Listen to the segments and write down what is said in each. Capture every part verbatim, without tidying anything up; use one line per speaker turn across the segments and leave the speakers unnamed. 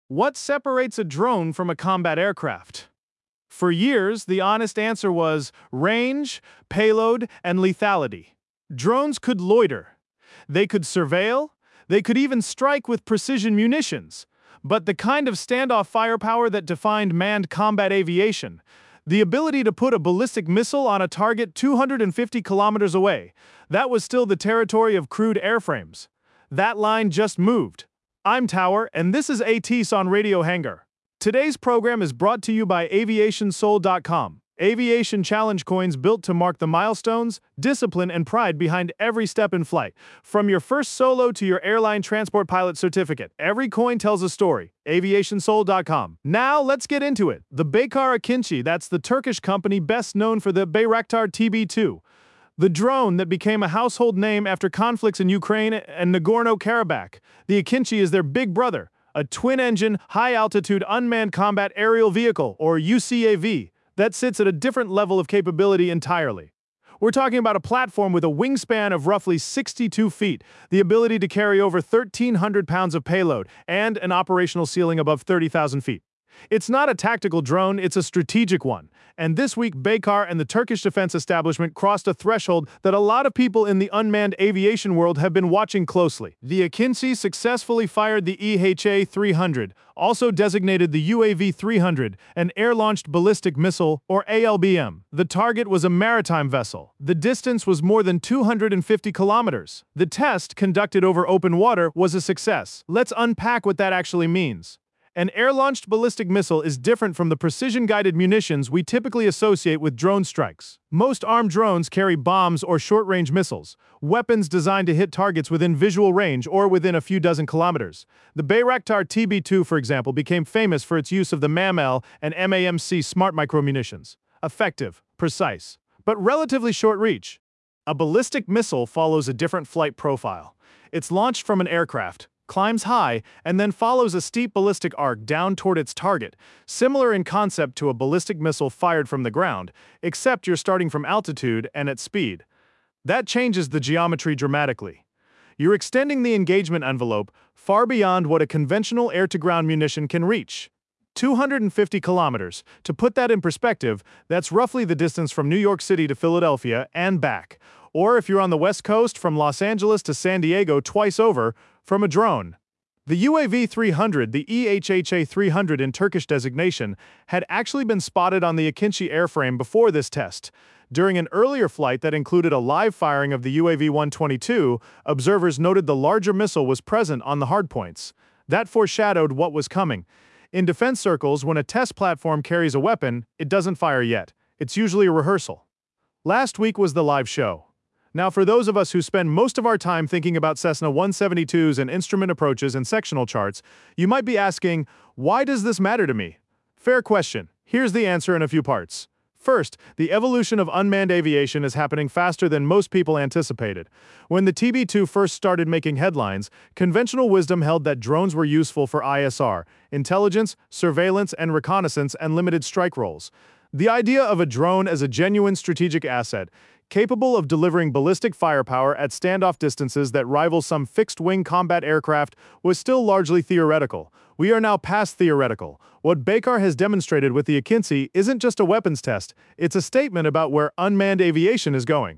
What separates a drone from a combat aircraft? For years, the honest answer was range, payload, and lethality. Drones could loiter. They could surveil. They could even strike with precision munitions. But the kind of standoff firepower that defined manned combat aviation, the ability to put a ballistic missile on a target two hundred fifty kilometers away, that was still the territory of crude airframes. That line just moved. I'm Tower, and this is ATIS on Radio Hangar. Today's program is brought to you by aviation soul dot com. Aviation challenge coins built to mark the milestones, discipline, and pride behind every step in flight. From your first solo to your airline transport pilot certificate, every coin tells a story. aviation soul dot com. Now, let's get into it. The Baykar Akinci, that's the Turkish company best known for the Bayraktar T B two. The drone that became a household name after conflicts in Ukraine and Nagorno-Karabakh. The Akinci is their big brother, a twin-engine, high-altitude unmanned combat aerial vehicle, or U C A V, that sits at a different level of capability entirely. We're talking about a platform with a wingspan of roughly sixty-two feet, the ability to carry over thirteen hundred pounds of payload, and an operational ceiling above thirty thousand feet. It's not a tactical drone, it's a strategic one. And this week, Baykar and the Turkish defense establishment crossed a threshold that a lot of people in the unmanned aviation world have been watching closely. The Akinci successfully fired the E H A three hundred, also designated the U A V three hundred, an air-launched ballistic missile, or A L B M. The target was a maritime vessel. The distance was more than two hundred fifty kilometers. The test, conducted over open water, was a success. Let's unpack what that actually means. An air-launched ballistic missile is different from the precision-guided munitions we typically associate with drone strikes. Most armed drones carry bombs or short-range missiles, weapons designed to hit targets within visual range or within a few dozen kilometers. The Bayraktar T B two, for example, became famous for its use of the MAML and M A M C smart micromunitions. Effective, precise, but relatively short reach. A ballistic missile follows a different flight profile. It's launched from an aircraft, climbs high, and then follows a steep ballistic arc down toward its target, similar in concept to a ballistic missile fired from the ground, except you're starting from altitude and at speed. That changes the geometry dramatically. You're extending the engagement envelope far beyond what a conventional air-to-ground munition can reach. two hundred fifty kilometers. To put that in perspective, that's roughly the distance from New York City to Philadelphia and back. Or if you're on the West Coast, from Los Angeles to San Diego twice over, from a drone. The U A V three hundred, the E H A three hundred in Turkish designation, had actually been spotted on the Akinci airframe before this test. During an earlier flight that included a live firing of the U A V one twenty-two, observers noted the larger missile was present on the hardpoints. That foreshadowed what was coming. In defense circles, when a test platform carries a weapon, it doesn't fire yet. It's usually a rehearsal. Last week was the live show. Now, for those of us who spend most of our time thinking about Cessna one seventy-twos and instrument approaches and sectional charts, you might be asking, why does this matter to me? Fair question. Here's the answer in a few parts. First, the evolution of unmanned aviation is happening faster than most people anticipated. When the T B two first started making headlines, conventional wisdom held that drones were useful for I S R, intelligence, surveillance, and reconnaissance, and limited strike roles. The idea of a drone as a genuine strategic asset, capable of delivering ballistic firepower at standoff distances that rival some fixed-wing combat aircraft, was still largely theoretical. We are now past theoretical. What Baykar has demonstrated with the Akinci isn't just a weapons test, it's a statement about where unmanned aviation is going.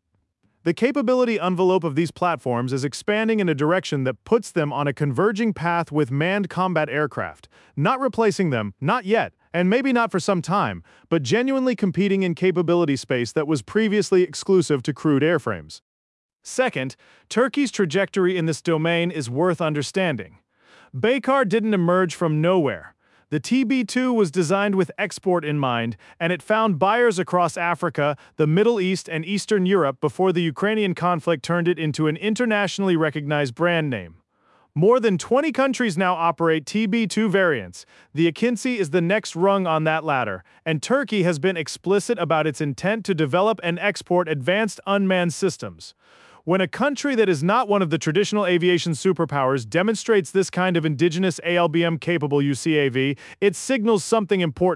The capability envelope of these platforms is expanding in a direction that puts them on a converging path with manned combat aircraft, not replacing them, not yet, and maybe not for some time, but genuinely competing in capability space that was previously exclusive to crude airframes. Second, Turkey's trajectory in this domain is worth understanding. Baykar didn't emerge from nowhere. The T B two was designed with export in mind, and it found buyers across Africa, the Middle East, and Eastern Europe before the Ukrainian conflict turned it into an internationally recognized brand name. More than twenty countries now operate T B two variants. The Akinci is the next rung on that ladder, and Turkey has been explicit about its intent to develop and export advanced unmanned systems. When a country that is not one of the traditional aviation superpowers demonstrates this kind of indigenous A L B M-capable U C A V, it signals something important.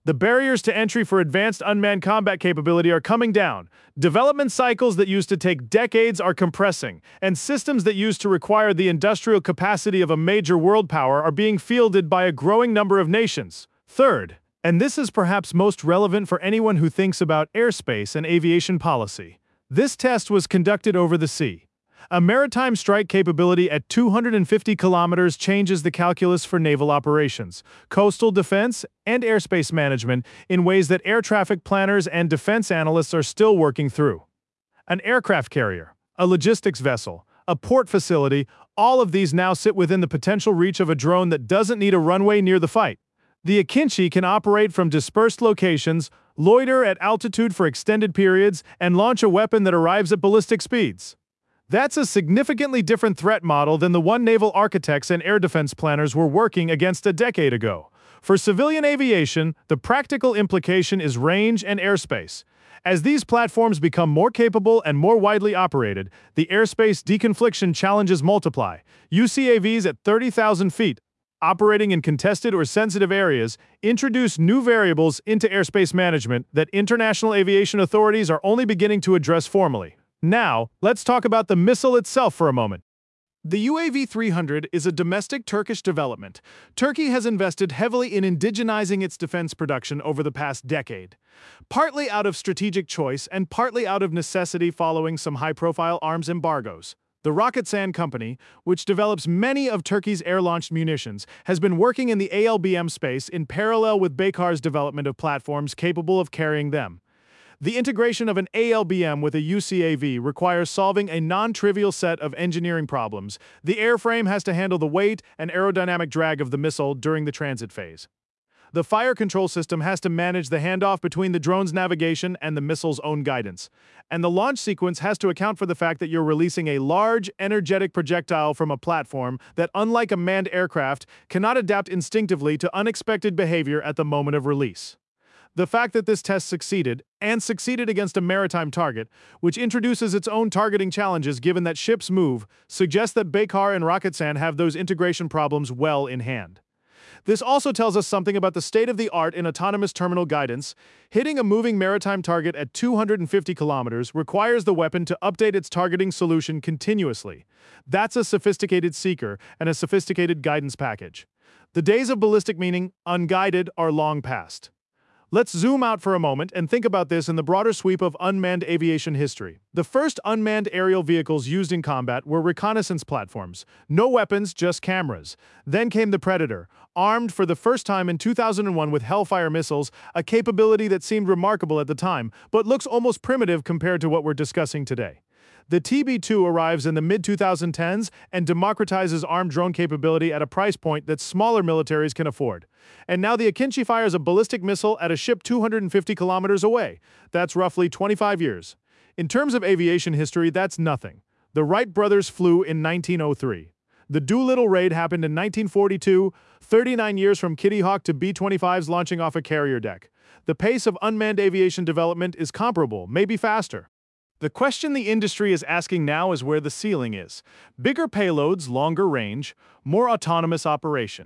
The barriers to entry for advanced unmanned combat capability are coming down. Development cycles that used to take decades are compressing, and systems that used to require the industrial capacity of a major world power are being fielded by a growing number of nations. Third, and this is perhaps most relevant for anyone who thinks about airspace and aviation policy, this test was conducted over the sea. A maritime strike capability at two hundred fifty kilometers changes the calculus for naval operations, coastal defense, and airspace management in ways that air traffic planners and defense analysts are still working through. An aircraft carrier, a logistics vessel, a port facility, all of these now sit within the potential reach of a drone that doesn't need a runway near the fight. The Akinci can operate from dispersed locations, loiter at altitude for extended periods, and launch a weapon that arrives at ballistic speeds. That's a significantly different threat model than the one naval architects and air defense planners were working against a decade ago. For civilian aviation, the practical implication is range and airspace. As these platforms become more capable and more widely operated, the airspace deconfliction challenges multiply. U C A Vs at thirty thousand feet, operating in contested or sensitive areas, introduce new variables into airspace management that international aviation authorities are only beginning to address formally. Now, let's talk about the missile itself for a moment. The U A V three hundred is a domestic Turkish development. Turkey has invested heavily in indigenizing its defense production over the past decade, partly out of strategic choice and partly out of necessity following some high-profile arms embargoes. The Roketsan Company, which develops many of Turkey's air-launched munitions, has been working in the A L B M space in parallel with Baykar's development of platforms capable of carrying them. The integration of an A L B M with a U C A V requires solving a non-trivial set of engineering problems. The airframe has to handle the weight and aerodynamic drag of the missile during the transit phase. The fire control system has to manage the handoff between the drone's navigation and the missile's own guidance. And the launch sequence has to account for the fact that you're releasing a large, energetic projectile from a platform that, unlike a manned aircraft, cannot adapt instinctively to unexpected behavior at the moment of release. The fact that this test succeeded, and succeeded against a maritime target, which introduces its own targeting challenges given that ships move, suggests that Baykar and Roketsan have those integration problems well in hand. This also tells us something about the state of the art in autonomous terminal guidance. Hitting a moving maritime target at two hundred fifty kilometers requires the weapon to update its targeting solution continuously. That's a sophisticated seeker and a sophisticated guidance package. The days of ballistic meaning, unguided, are long past. Let's zoom out for a moment and think about this in the broader sweep of unmanned aviation history. The first unmanned aerial vehicles used in combat were reconnaissance platforms. No weapons, just cameras. Then came the Predator, armed for the first time in two thousand one with Hellfire missiles, a capability that seemed remarkable at the time, but looks almost primitive compared to what we're discussing today. The T B two arrives in the mid twenty tens and democratizes armed drone capability at a price point that smaller militaries can afford. And now the Akinci fires a ballistic missile at a ship two hundred fifty kilometers away. That's roughly twenty-five years. In terms of aviation history, that's nothing. The Wright brothers flew in nineteen oh three. The Doolittle raid happened in nineteen forty-two, thirty-nine years from Kitty Hawk to B twenty-fives launching off a carrier deck. The pace of unmanned aviation development is comparable, maybe faster. The question the industry is asking now is where the ceiling is. Bigger payloads, longer range, more autonomous operation.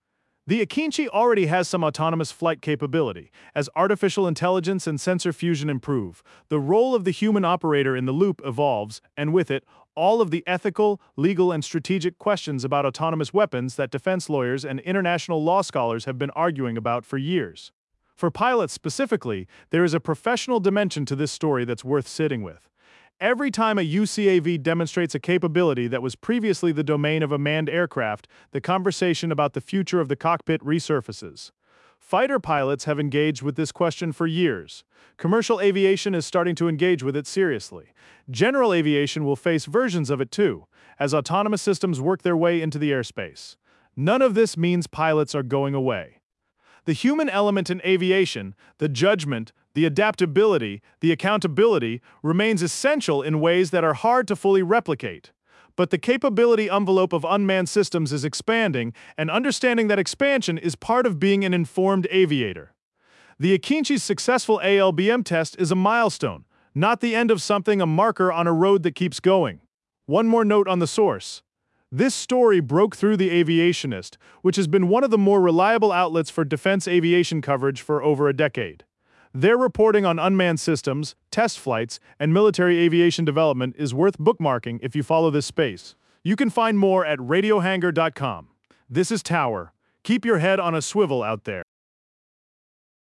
The Akinci already has some autonomous flight capability. As artificial intelligence and sensor fusion improve, the role of the human operator in the loop evolves, and with it, all of the ethical, legal, and strategic questions about autonomous weapons that defense lawyers and international law scholars have been arguing about for years. For pilots specifically, there is a professional dimension to this story that's worth sitting with. Every time a U C A V demonstrates a capability that was previously the domain of a manned aircraft, the conversation about the future of the cockpit resurfaces. Fighter pilots have engaged with this question for years. Commercial aviation is starting to engage with it seriously. General aviation will face versions of it too, as autonomous systems work their way into the airspace. None of this means pilots are going away. The human element in aviation, the judgment, the adaptability, the accountability, remains essential in ways that are hard to fully replicate. But the capability envelope of unmanned systems is expanding, and understanding that expansion is part of being an informed aviator. The Akinci's successful A L B M test is a milestone, not the end of something, a marker on a road that keeps going. One more note on the source. This story broke through The Aviationist, which has been one of the more reliable outlets for defense aviation coverage for over a decade. Their reporting on unmanned systems, test flights, and military aviation development is worth bookmarking if you follow this space. You can find more at radio hangar dot com. This is Tower. Keep your head on a swivel out there.